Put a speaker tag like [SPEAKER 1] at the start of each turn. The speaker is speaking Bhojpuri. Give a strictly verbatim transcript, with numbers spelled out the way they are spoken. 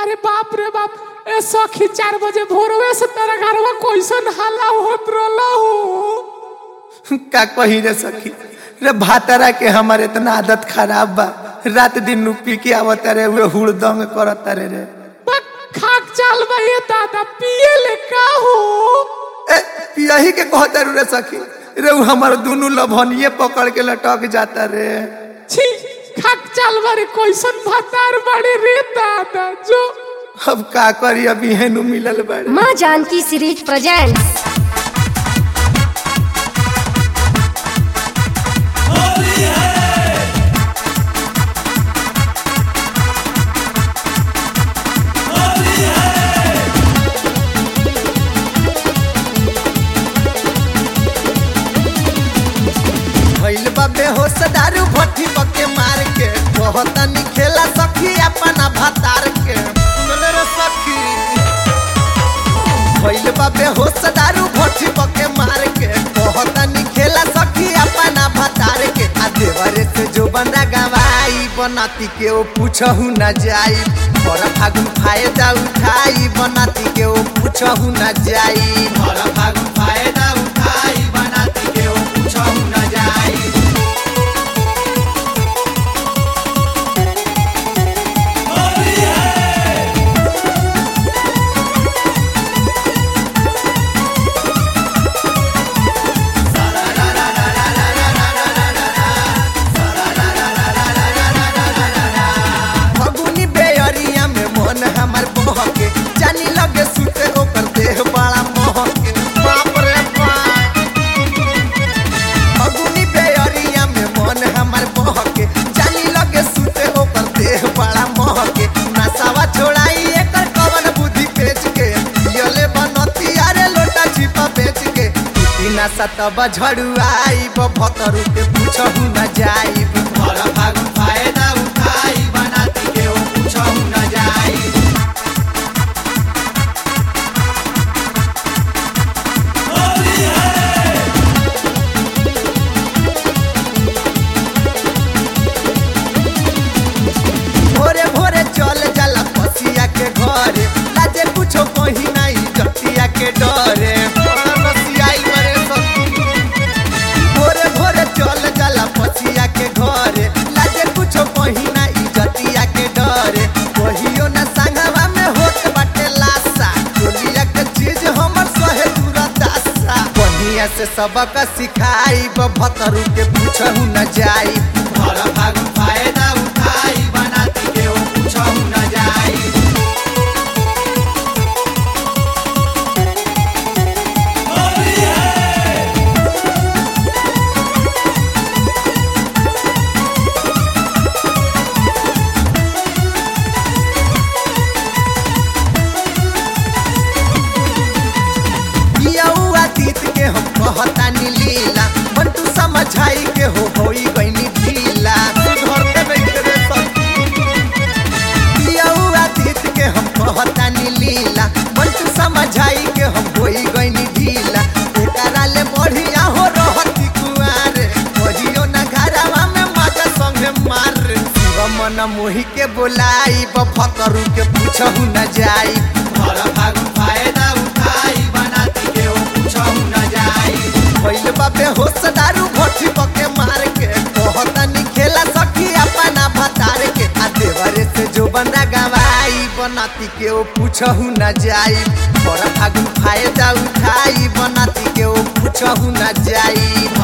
[SPEAKER 1] अरे बाप रे बाप, ए सखी चार बजे भोरवे से तेरा घरवा कैसन हल्ला होत रहला हो।
[SPEAKER 2] का कही रे सखी रे, भातारा के हमारे इतना आदत खराब बा, रात दिन नु पी के आवत रे वे हुड़दंग करत रे रे।
[SPEAKER 1] खाक चाल भाई दादा पिए ले का हो।
[SPEAKER 2] ए पियही के कहत रे सखी रे, उ हमार दोनों लभनिए पकड़ के लटक जाता रे।
[SPEAKER 1] छी खाक चाल बारे कैसन भातार बड़े रे दादा जो।
[SPEAKER 2] अब का करी, अभी हेनु मिलल बड़े।
[SPEAKER 3] माँ जानकी सीरीज प्रेजेंट्स।
[SPEAKER 2] भइल बा बेहोश दारू भट्टी पके मार के, बहुत नी खेला सखी अपना भातार के। सुन रे सखी, भइल बा बेहोश दारू भट्टी पके मार के, बहुत नी खेला सखी अपना भातार के। आ देवरे से जो बना गवाई बनाती के ओ पूछहु न जाई, बड़ा फागुन फायदा उठाई बनाती के ओ पूछहु न जाई, बड़ा फागुन फायदा उठाई बनाती के ओ पूछहु न जाई। फगुनी बेअरिया में मन हमार बहके, जानी लगे सुते ओकर देह बड़ा महके। बाप रे बाप, फगुनी बेअरिया में मन हमार बहके, जानी लगे सुते ओकर देह बड़ा महके। नसावा छोड़ाई एकर कवन बुद्धि बेच के, यले बनती अरे लोटा छिपा बेच के। नशा तब झड़ुआई भतरू के पूछहु न जाई, बड़ा फागुन फायदा उठाई बनाती के ओ पूछहु न जाई। भोरे भोरे चल जाला पसिया के घरे, लाजे कुछो कहीं नहीं जतिया के डरे। भोरे भोरे चल जाला पसिया के घरे, लाजे कुछो कहीं नहीं जतिया के डरे। कहियो न संगवा में होत बाटे लाशा, चोलिया के चीज हमर सहे दूरा दासा। बढ़िया से सबक सिखाई भतरू के पूछहु न जाई, बड़ा फागुन फायदा उठाई बनाती के ओ पूछहु न जाई। तीत के हम कहतानी लीला, बंटू समझाई के हो होई गईनी ढीला। सुधरते नहीं रे सखी, पियौआ तीत के हम कहतानी लीला, बंटू समझाई के हम होई गईनी ढीला। एकरा ले बढ़िया हो रहती कुआरे, बजियो न घरवा में मजा संगे मार। शिव मन मोही के बोलाई भतरू के पूछहु न जाई, बड़ा फागुन फायदा उठाई बनाती के ओ पूछहु न जाई। भइल बा बेहोश दारू भट्टी पके मार के, बहुत नी खेला सखी अपना भातार के। आ देवरे से जो बना गवाई बनाती के ओ पूछहु न जाई, बड़ा फागुन फायदा उठाई बनाती के ओ पूछहु न जाई।